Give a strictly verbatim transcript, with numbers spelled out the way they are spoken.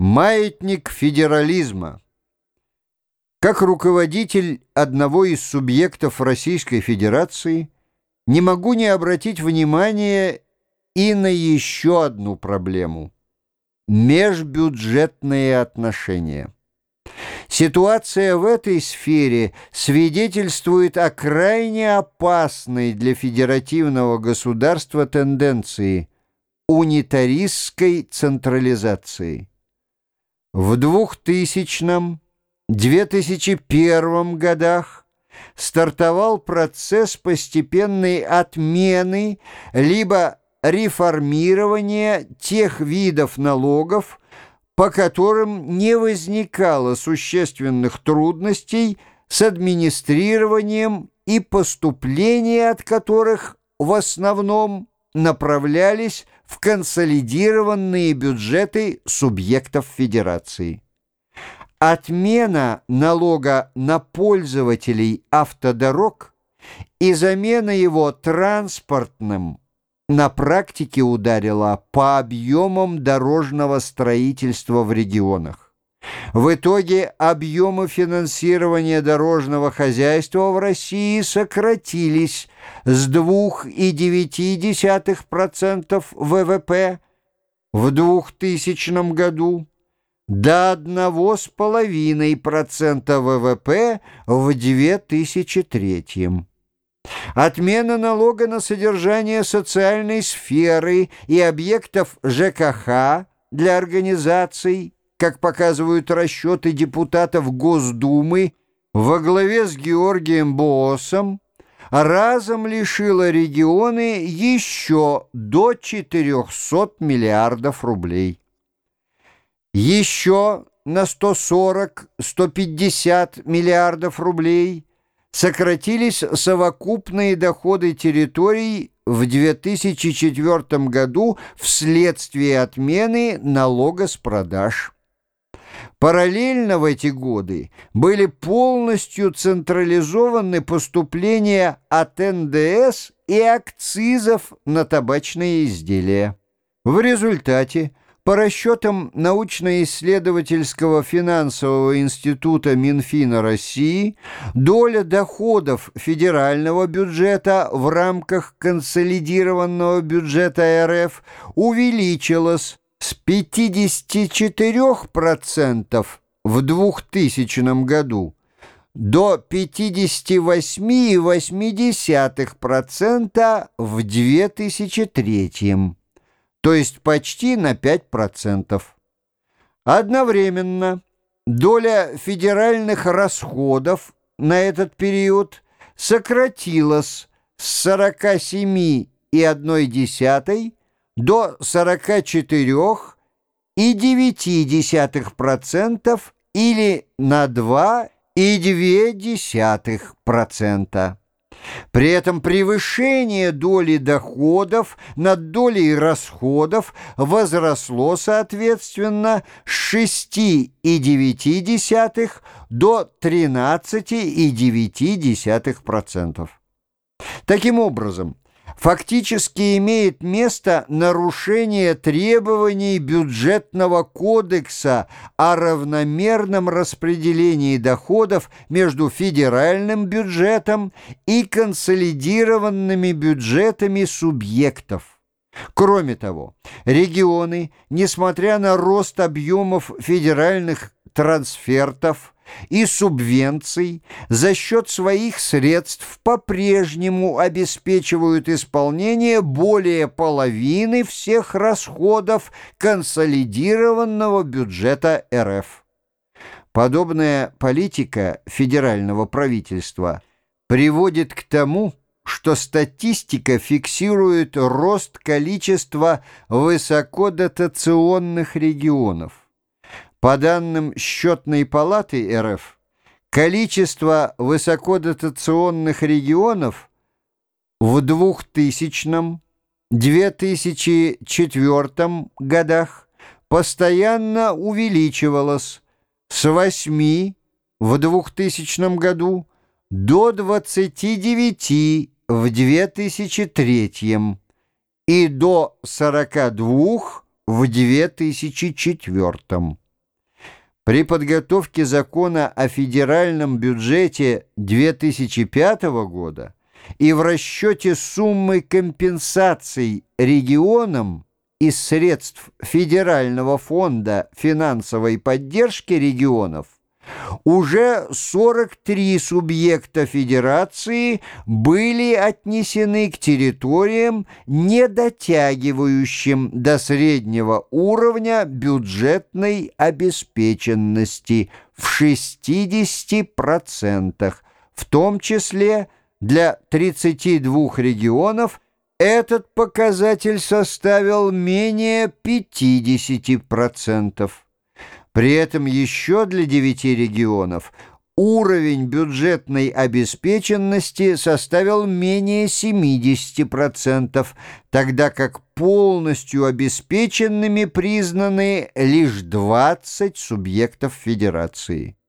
Маятник федерализма. Как руководитель одного из субъектов Российской Федерации не могу не обратить внимание и на еще одну проблему – межбюджетные отношения. Ситуация в этой сфере свидетельствует о крайне опасной для федеративного государства тенденции – унитаристской централизации. В двухтысячном — две тысячи первом годах стартовал процесс постепенной отмены либо реформирования тех видов налогов, по которым не возникало существенных трудностей с администрированием и поступления от которых в основном направлялись в консолидированные бюджеты субъектов федерации. Отмена налога на пользователей автодорог и замена его транспортным на практике ударила по объемам дорожного строительства в регионах. В итоге объемы финансирования дорожного хозяйства в России сократились с двух целых девяти десятых процента вэ вэ пэ в двухтысячном году до одного целых пяти десятых процента вэ вэ пэ в две тысячи третьем. Отмена налога на содержание социальной сферы и объектов жэ ка ха для организаций, как показывают расчеты депутатов Госдумы во главе с Георгием Боосом, разом лишила регионы еще до четырехсот миллиардов рублей. Еще на сто сорок — сто пятьдесят миллиардов рублей сократились совокупные доходы территорий в две тысячи четвёртом году вследствие отмены налога с продаж. Параллельно в эти годы были полностью централизованы поступления от эн дэ эс и акцизов на табачные изделия. В результате, по расчетам научно-исследовательского финансового института Минфина России, доля доходов федерального бюджета в рамках консолидированного бюджета эр эф увеличилась с пятидесяти четырёх процентов в двухтысячном году до пятидесяти восьми целых восьми десятых процента в две тысячи третьем, то есть почти на пять процентов. Одновременно доля федеральных расходов на этот период сократилась с сорока семи целых одной десятой до сорока четырёх целых девяти десятых процента или на два целых две десятых процента. При этом превышение доли доходов над долей расходов возросло, соответственно, с шести целых девяти десятых до тринадцати целых девяти десятых процента. Таким образом, фактически имеет место нарушение требований бюджетного кодекса о равномерном распределении доходов между федеральным бюджетом и консолидированными бюджетами субъектов. Кроме того, регионы, несмотря на рост объемов федеральных трансфертов и субвенций, за счет своих средств по-прежнему обеспечивают исполнение более половины всех расходов консолидированного бюджета эр эф. Подобная политика федерального правительства приводит к тому, что статистика фиксирует рост количества высокодотационных регионов. По данным Счетной палаты эр эф, количество высокодотационных регионов в двухтысячном — две тысячи четвёртом годах постоянно увеличивалось с восьми в двухтысячном году до двадцати девяти в две тысячи третьем и до сорока двух в две тысячи четвёртом. При подготовке закона о федеральном бюджете две тысячи пятого года и в расчете суммы компенсаций регионам из средств Федерального фонда финансовой поддержки регионов уже сорок три субъекта федерации были отнесены к территориям, не дотягивающим до среднего уровня бюджетной обеспеченности в шестидесяти процентах, в том числе для тридцати двух регионов этот показатель составил менее пятидесяти процентов. При этом еще для девяти регионов уровень бюджетной обеспеченности составил менее семидесяти процентов, тогда как полностью обеспеченными признаны лишь двадцать субъектов федерации.